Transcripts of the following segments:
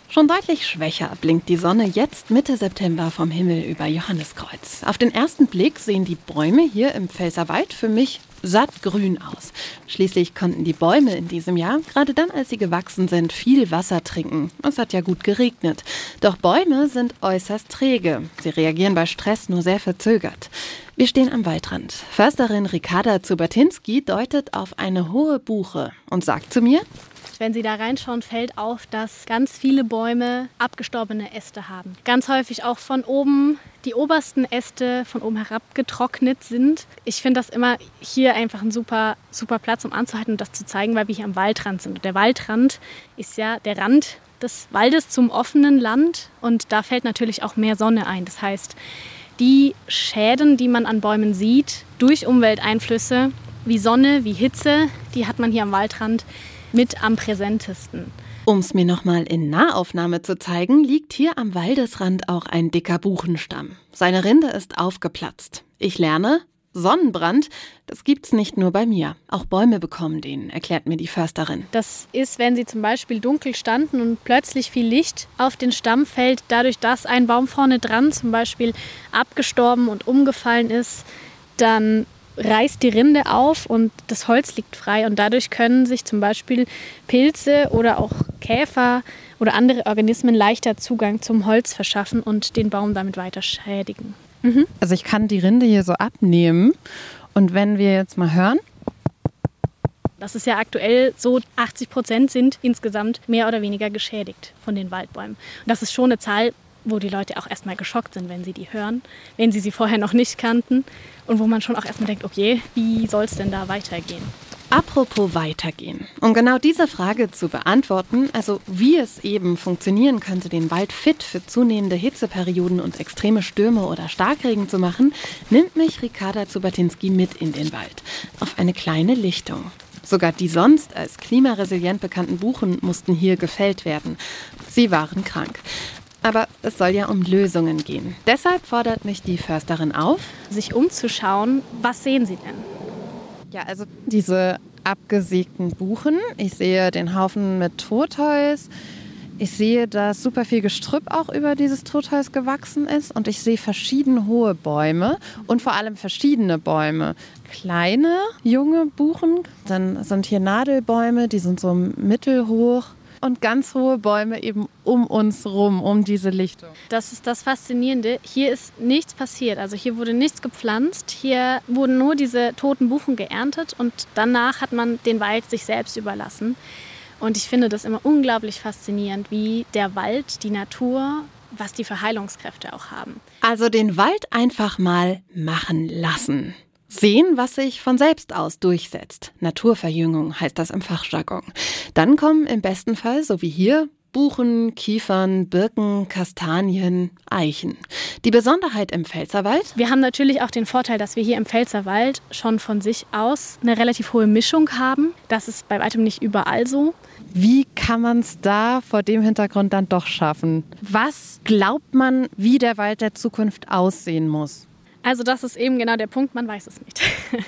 Schon deutlich schwächer blinkt die Sonne jetzt Mitte September vom Himmel über Johanniskreuz. Auf den ersten Blick sehen die Bäume hier im Pfälzerwald für mich sattgrün aus. Schließlich konnten die Bäume in diesem Jahr, gerade dann, als sie gewachsen sind, viel Wasser trinken. Es hat ja gut geregnet. Doch Bäume sind äußerst träge. Sie reagieren bei Stress nur sehr verzögert. Wir stehen am Waldrand. Försterin Ricarda Zubatinski deutet auf eine hohe Buche und sagt zu mir: Wenn Sie da reinschauen, fällt auf, dass ganz viele Bäume abgestorbene Äste haben. Ganz häufig auch von oben die obersten Äste von oben herab getrocknet sind. Ich finde das immer hier einfach ein super Platz, um anzuhalten und das zu zeigen, weil wir hier am Waldrand sind. Und der Waldrand ist ja der Rand des Waldes zum offenen Land und da fällt natürlich auch mehr Sonne ein. Das heißt, die Schäden, die man an Bäumen sieht, durch Umwelteinflüsse wie Sonne, wie Hitze, die hat man hier am Waldrand mit am präsentesten. Um es mir nochmal in Nahaufnahme zu zeigen, liegt hier am Waldesrand auch ein dicker Buchenstamm. Seine Rinde ist aufgeplatzt. Ich lerne, Sonnenbrand, das gibt's nicht nur bei mir. Auch Bäume bekommen den, erklärt mir die Försterin. Das ist, wenn sie zum Beispiel dunkel standen und plötzlich viel Licht auf den Stamm fällt, dadurch, dass ein Baum vorne dran zum Beispiel abgestorben und umgefallen ist, dann reißt die Rinde auf und das Holz liegt frei und dadurch können sich zum Beispiel Pilze oder auch Käfer oder andere Organismen leichter Zugang zum Holz verschaffen und den Baum damit weiter schädigen. Also ich kann die Rinde hier so abnehmen und wenn wir jetzt mal hören. Das ist ja aktuell so, 80% sind insgesamt mehr oder weniger geschädigt von den Waldbäumen. Und das ist schon eine Zahl, wo die Leute auch erstmal geschockt sind, wenn sie die hören, wenn sie vorher noch nicht kannten und wo man schon auch erstmal denkt, okay, wie soll es denn da weitergehen? Apropos weitergehen. Um genau diese Frage zu beantworten, also wie es eben funktionieren könnte, den Wald fit für zunehmende Hitzeperioden und extreme Stürme oder Starkregen zu machen, nimmt mich Ricarda Zubatinski mit in den Wald. Auf eine kleine Lichtung. Sogar die sonst als klimaresilient bekannten Buchen mussten hier gefällt werden. Sie waren krank. Aber es soll ja um Lösungen gehen. Deshalb fordert mich die Försterin auf, sich umzuschauen, was sehen Sie denn? Ja, also diese abgesägten Buchen. Ich sehe den Haufen mit Totholz. Ich sehe, dass super viel Gestrüpp auch über dieses Totholz gewachsen ist. Und ich sehe verschieden hohe Bäume und vor allem verschiedene Bäume. Kleine, junge Buchen. Dann sind hier Nadelbäume, die sind so mittelhoch. Und ganz hohe Bäume eben um uns rum, um diese Lichtung. Das ist das Faszinierende. Hier ist nichts passiert. Also hier wurde nichts gepflanzt. Hier wurden nur diese toten Buchen geerntet und danach hat man den Wald sich selbst überlassen. Und ich finde das immer unglaublich faszinierend, wie der Wald, die Natur, was die für Heilungskräfte auch haben. Also den Wald einfach mal machen lassen. Sehen, was sich von selbst aus durchsetzt. Naturverjüngung heißt das im Fachjargon. Dann kommen im besten Fall, so wie hier, Buchen, Kiefern, Birken, Kastanien, Eichen. Die Besonderheit im Pfälzerwald? Wir haben natürlich auch den Vorteil, dass wir hier im Pfälzerwald schon von sich aus eine relativ hohe Mischung haben. Das ist bei weitem nicht überall so. Wie kann man es da vor dem Hintergrund dann doch schaffen? Was glaubt man, wie der Wald der Zukunft aussehen muss? Also das ist eben genau der Punkt, man weiß es nicht.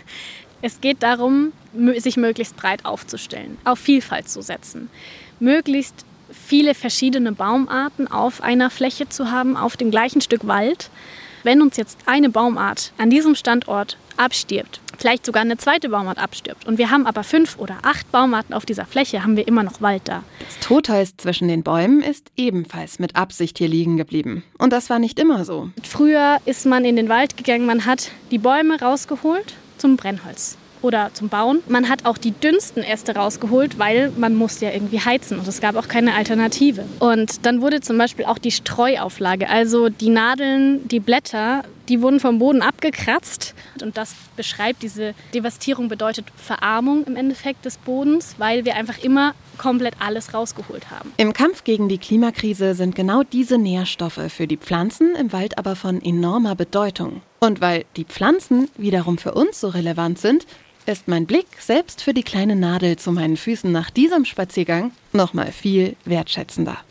Es geht darum, sich möglichst breit aufzustellen, auf Vielfalt zu setzen, möglichst viele verschiedene Baumarten auf einer Fläche zu haben, auf dem gleichen Stück Wald. Wenn uns jetzt eine Baumart an diesem Standort abstirbt, vielleicht sogar eine zweite Baumart abstirbt und wir haben aber 5 oder 8 Baumarten auf dieser Fläche, haben wir immer noch Wald da. Das Totholz zwischen den Bäumen ist ebenfalls mit Absicht hier liegen geblieben. Und das war nicht immer so. Früher ist man in den Wald gegangen, man hat die Bäume rausgeholt zum Brennholz oder zum Bauen. Man hat auch die dünnsten Äste rausgeholt, weil man musste ja irgendwie heizen und es gab auch keine Alternative. Und dann wurde zum Beispiel auch die Streuauflage, also die Nadeln, die Blätter, die wurden vom Boden abgekratzt. Und das beschreibt, diese Devastierung bedeutet Verarmung im Endeffekt des Bodens, weil wir einfach immer komplett alles rausgeholt haben. Im Kampf gegen die Klimakrise sind genau diese Nährstoffe für die Pflanzen im Wald aber von enormer Bedeutung. Und weil die Pflanzen wiederum für uns so relevant sind, ist mein Blick selbst für die kleine Nadel zu meinen Füßen nach diesem Spaziergang noch mal viel wertschätzender.